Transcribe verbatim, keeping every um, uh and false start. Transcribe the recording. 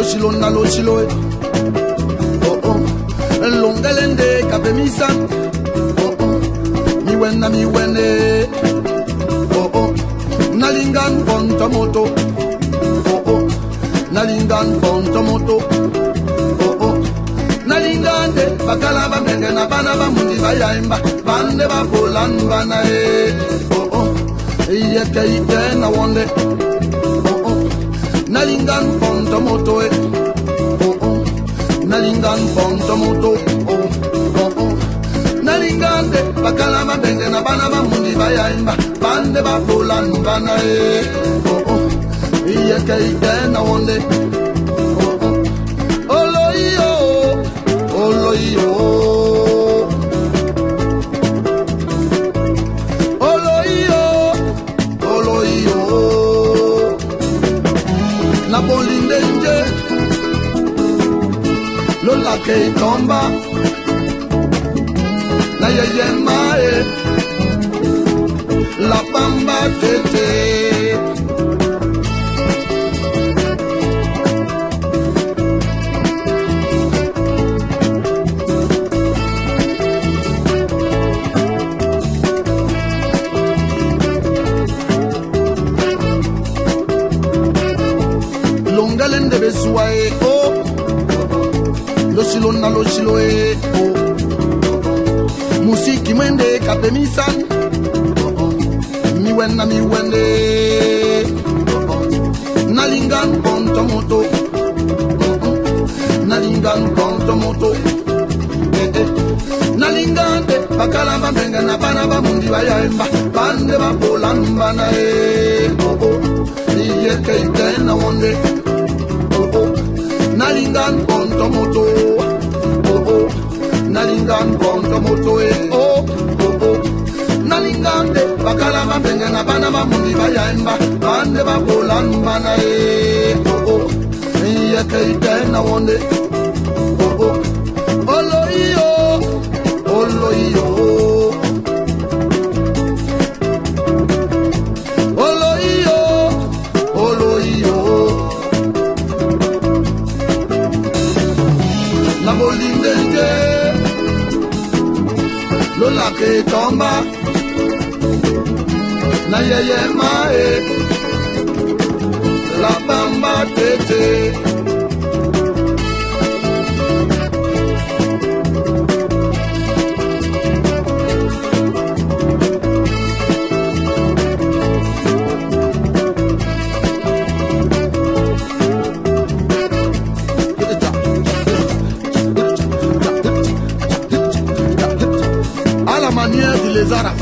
lo shilo na lo shilo e. Oh oh, longelende kapemisa. Oh oh, mi wena mi wene. Oh oh, nalingan ponto moto. Oh oh, nalingan ponto moto. Oh oh, nalingande bakala bamenge na bana bamundi bayaimba bande bapolan bana e. Oh oh, iye keite na wonde. Oh oh, nalingan ponto moto e. Oh oh, nalingan ponto moto. Oh oh oh, nalingande bakala bamenge na bana bamundi bayaimba bande bapolan bana e. Oh oh, iye keite na wonde. Oh oh, oloyo oloyo oloyo oloyo na bolindenje lola ke tomba na yeye mae la bamba tete longalende besua e oh lo shilo na lo shilo e oh musiki mwende kapemisan oh oh mi wena mi wende oh oh nalingan ponto moto oh oh nalingan ponto moto eh eh nalingande bakala bambenga na bana bamundi bayaimba bande bapolan bana e oh oh iye keite na wonde. Nalingan ponto moto, oh oh. Nalingan ponto moto, eh oh oh oh. Nalingan de bakala bambenga na bana bamundi bayaimba bande bapolan bana eh oh oh. Iye keite na wonde, oh oh. Oloyo, oloyo. Oloyo, oloyo. Na bolindenje lola ke tomba na yeye mae la bamba tete manière de les arabes.